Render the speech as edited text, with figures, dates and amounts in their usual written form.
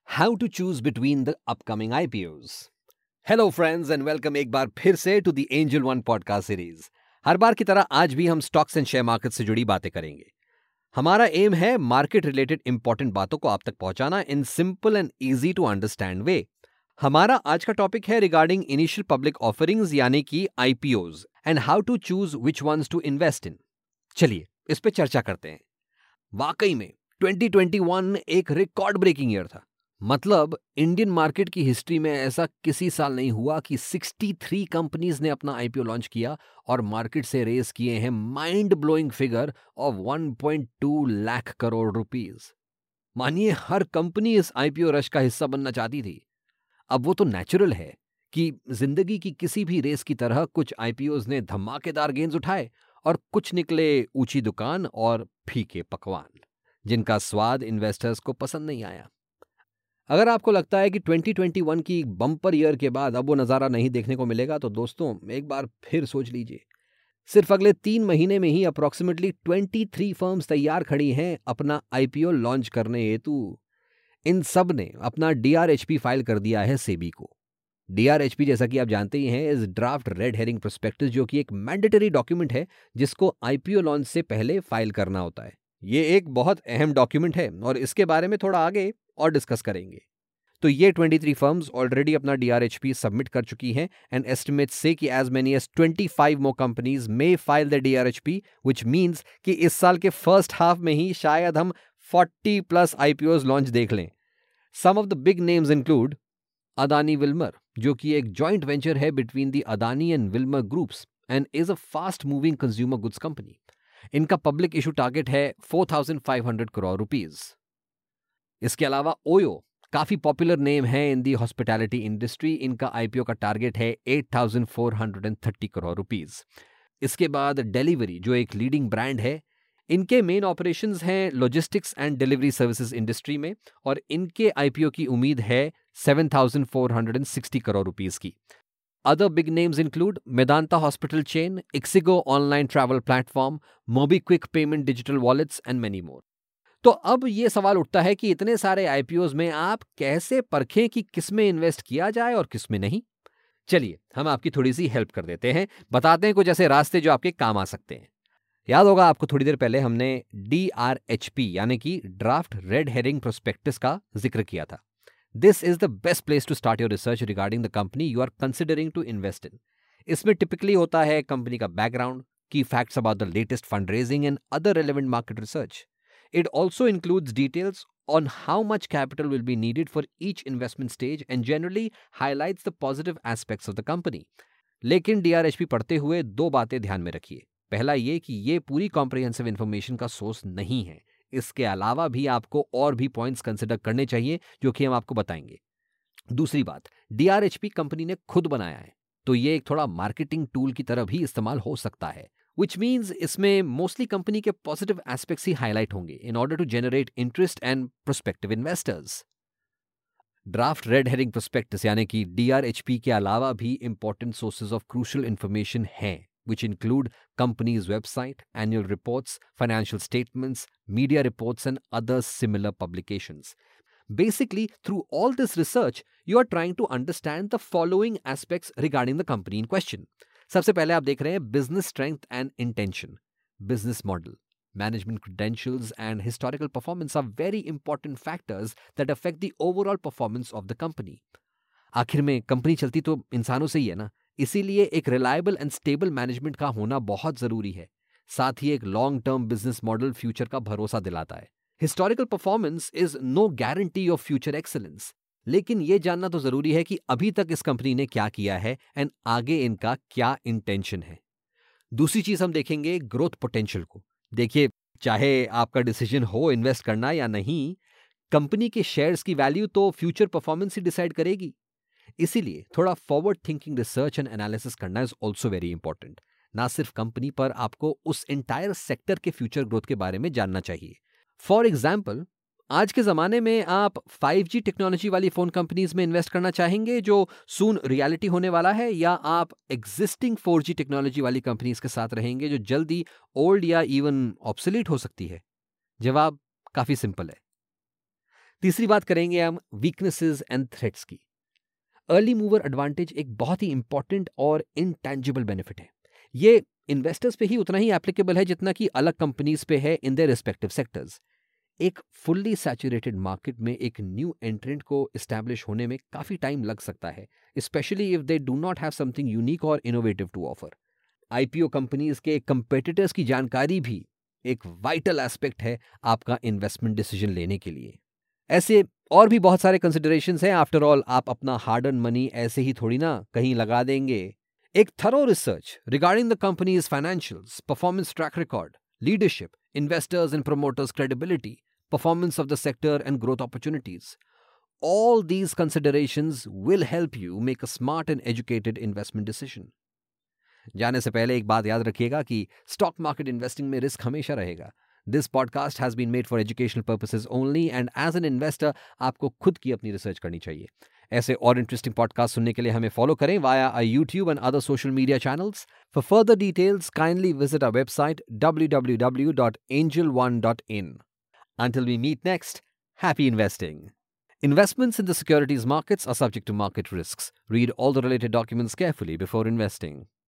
How to choose between the upcoming IPOs. Hello friends and welcome एक बार फिर से to the Angel One podcast series. हर बार की तरह आज भी हम स्टॉक्स एंड शेयर मार्केट से जुड़ी बातें करेंगे। हमारा एम है मार्केट रिलेटेड इंपॉर्टेंट बातों को आप तक पहुंचाना in simple and easy to understand way. हमारा आज का टॉपिक है रिगार्डिंग इनिशियल पब्लिक ऑफरिंग्स यानी कि IPOs and how to choose which ones to invest in. चलिए इस पे चर्चा करते हैं। वाकई में 2021 एक रिकॉर्ड ब्रेकिंग ईयर था। मतलब इंडियन मार्केट की हिस्ट्री में ऐसा किसी साल नहीं हुआ कि 63 कंपनीज ने अपना आईपीओ लॉन्च किया और मार्केट से रेस किए हैं mind blowing figure of 1.2 lakh crore rupees. मानिए हर कंपनी इस आईपीओ रश का हिस्सा बनना चाहती थी। अब वो तो नेचुरल है कि जिंदगी की किसी भी रेस की तरह कुछ आईपीओज ने धमाकेदार गेंस उठाए और कुछ निकले ऊंची दुकान और फीके पकवान जिनका स्वाद इन्वेस्टर्स को पसंद नहीं आया। अगर आपको लगता है कि 2021 की बम्पर ईयर के बाद अब वो नज़ारा नहीं देखने को मिलेगा तो दोस्तों एक बार फिर सोच लीजिए। सिर्फ अगले 3 महीने में ही अप्रॉक्सीमेटली 23 फर्म्स तैयार खड़ी हैं अपना आईपीओ लॉन्च करने हेतु। इन सब ने अपना डीआरएचपी फाइल कर दिया है सेबी को। डीआरएचपी जैसा कि आप जानते ही हैं is draft red herring prospectus, जो कि एक मैंडेटरी डॉक्यूमेंट है जिसको आईपीओ लॉन्च से पहले फाइल करना होता है। ये एक बहुत अहम डॉक्यूमेंट है और इसके बारे में थोड़ा आगे और डिस्कस करेंगे। तो ये 23 फर्म्स ऑलरेडी अपना डीआरएचपी सबमिट कर चुकी हैं एंड एस्टिमेट्स से कि as many as 25 more companies may file the DRHP, which means कि इस साल के फर्स्ट हाफ में ही शायद हम 40 प्लस आईपीओज लॉन्च देख लें। Some of the big names include Adani Wilmar, जो कि एक जॉइंट वेंचर है between the Adani and Wilmar groups and is a fast moving consumer goods company. इनका पब्लिक इशू टारगेट है 4,500 करोड़ रुपीज। इसके अलावा ओयो काफी पॉपुलर नेम है इन दी हॉस्पिटैलिटी इंडस्ट्री। इनका आईपीओ का टारगेट है 8,430 करोड़ रुपीस। इसके बाद डिलीवरी, जो एक लीडिंग ब्रांड है, इनके मेन ऑपरेशंस हैं logistics and delivery services industry में और इनके आईपीओ की उम्मीद है 7,460 करोड़ रुपीस की। Other big names include Medanta hospital chain, ixigo online travel platform, MobiKwik payment digital wallets and many more. तो अब ये सवाल उठता है कि इतने सारे आईपीओज में आप कैसे परखें कि किस में इन्वेस्ट किया जाए और किस में नहीं। चलिए हम आपकी थोड़ी सी हेल्प कर देते हैं, बताते हैं कुछ ऐसे रास्ते जो आपके काम आ सकते हैं। याद होगा आपको थोड़ी देर पहले हमने डीआरएचपी यानी कि ड्राफ्ट रेड हेरिंग प्रोस्पेक्टस का जिक्र किया था। This is the best place to start your research regarding the company you are considering to invest in. इसमें टिपिकली होता है कंपनी का background, key facts about the latest fund raising and other relevant market research. It also includes details on how much capital will be needed for each investment stage and generally highlights the positive aspects of the company. लेकिन DRHP पढ़ते हुए 2 बातें ध्यान में रखिए। पहला ये कि ये पूरी कॉम्प्रिहेंसिव इन्फॉर्मेशन का सोर्स नहीं है। इसके अलावा भी आपको और भी पॉइंट्स कंसिडर करने चाहिए जो कि हम आपको बताएंगे। दूसरी बात, डीआरएचपी कंपनी ने खुद बनाया है तो ये एक थोड़ा मार्केटिंग टूल की तरह भी इस्तेमाल हो सकता है, which means इसमें मोस्टली कंपनी के पॉजिटिव एस्पेक्ट्स ही हाईलाइट होंगे in order to generate interest and prospective investors. Draft red herring prospectus यानी कि डीआरएचपी के अलावा भी important sources of crucial information हैं, which include company's website, annual reports, financial statements, media reports and other similar publications. Basically, through all this research, you are trying to understand the following aspects regarding the company in question. सबसे पहले आप देख रहे हैं business strength and intention, business model, management credentials and historical performance are very important factors that affect the overall performance of the company. आखिर में company चलती तो इंसानों से ही है ना, इसीलिए एक रिलायबल एंड स्टेबल मैनेजमेंट का होना बहुत जरूरी है। साथ ही एक long term business model future का भरोसा दिलाता है। Historical performance is no guarantee of future excellence, लेकिन यह जानना तो जरूरी है कि अभी तक इस कंपनी ने क्या किया है एंड आगे इनका क्या इंटेंशन है। दूसरी चीज हम देखेंगे ग्रोथ पोटेंशियल को। देखिए, चाहे आपका डिसीजन हो इन्वेस्ट करना या नहीं, कंपनी के शेयर्स की वैल्यू तो फ्यूचर परफॉर्मेंस ही डिसाइड करेगी। इसीलिए थोड़ा forward thinking research and analysis करना इज ऑल्सो वेरी इंपॉर्टेंट। ना सिर्फ कंपनी पर, आपको उस एंटायर सेक्टर के फ्यूचर ग्रोथ के बारे में जानना चाहिए। फॉर एग्जाम्पल, आज के ज़माने में आप 5G टेक्नोलॉजी वाली फ़ोन कंपनीज में इन्वेस्ट करना चाहेंगे जो सून रियलिटी होने वाला है, या आप एग्जिस्टिंग 4G टेक्नोलॉजी वाली कंपनीज के साथ रहेंगे जो जल्दी ओल्ड या इवन ऑब्सोलीट हो सकती है? जवाब काफ़ी सिंपल है। तीसरी बात करेंगे हम वीकनेसेस एंड थ्रेट्स की। अर्ली मूवर एडवांटेज एक बहुत ही इंपॉर्टेंट और इनटैंजिबल बेनिफिट है। ये इन्वेस्टर्स पे ही उतना ही एप्लीकेबल है जितना कि अलग कंपनीज पे है इन देयर रिस्पेक्टिव सेक्टर्स। एक फुल्ली सैचुरेटेड मार्केट में एक न्यू एंट्रेंट को एस्टैब्लिश होने में काफी टाइम लग सकता है, specially if they do not have something unique और innovative to offer. IPO companies के कंपेटिटर्स की जानकारी भी एक वाइटल एस्पेक्ट है आपका इन्वेस्टमेंट डिसीजन लेने के लिए। ऐसे और भी बहुत सारे कंसिडरेशंस हैं। आफ्टर ऑल आप अपना हार्ड अर्न मनी ऐसे ही थोड़ी ना कहीं लगा देंगे। एक thorough research regarding the company's financials, performance track record, leadership, investors and promoters' credibility, performance of the sector, and growth opportunities. All these considerations will help you make a smart and educated investment decision. जाने से पहले एक बात याद रखिएगा कि stock market investing में risk हमेशा रहेगा। This podcast has been made for educational purposes only and as an investor आपको खुद की अपनी रिसर्च करनी चाहिए। ऐसे और इंटरेस्टिंग पॉडकास्ट सुनने के लिए हमें फॉलो करें via our YouTube and other social media channels. For further details kindly visit our website www.angel1.in. Until we meet next, happy investing. Investments in the securities markets are subject to market risks. Read all the related documents carefully before investing.